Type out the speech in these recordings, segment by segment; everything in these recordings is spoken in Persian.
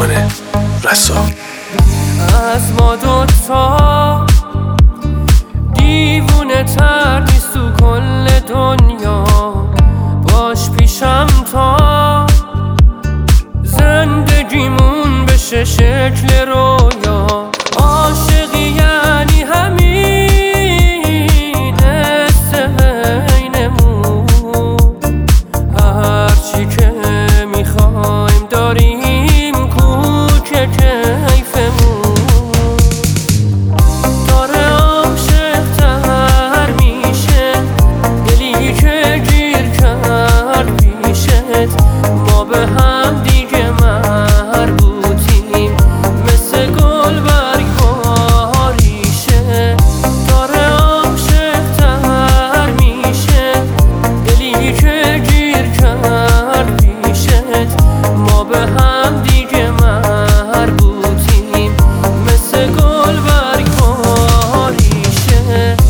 ایمان رسا. از ما دوتا دیوونه تر نیست تو کل دنیا، باش پیشم تا زندگیمون بشه شکل رویا. عاشقی یعنی همین حس بینمون، هرچی که میخوایم داریم کوچه کیفمون. داره عاشق تر میشه دلی که گیر کرد پیشت، ما به هم دیگه مربوطیم مثل گل برگ باریشه. داره عاشق تر میشه دلی که گیر کرد پیشت، ما به هم دیگه مربوطیم مثل گل برگ باریشه.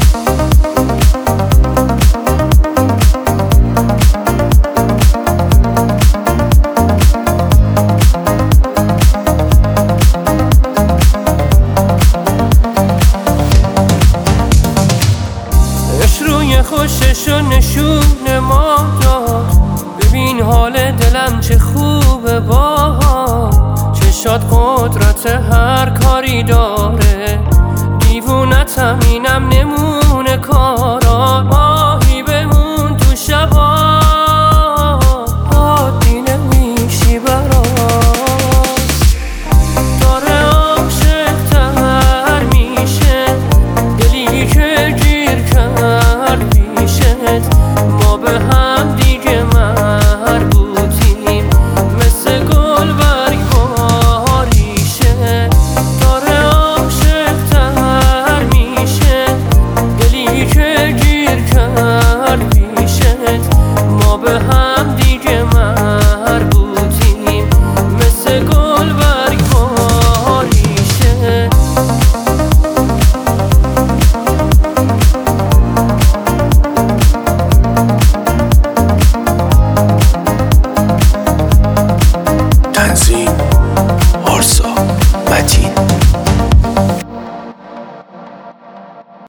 روی خوششو نشون ما داد، ببین حال دلم چه خوبه باهات، چشات قدرت هر کاری داد.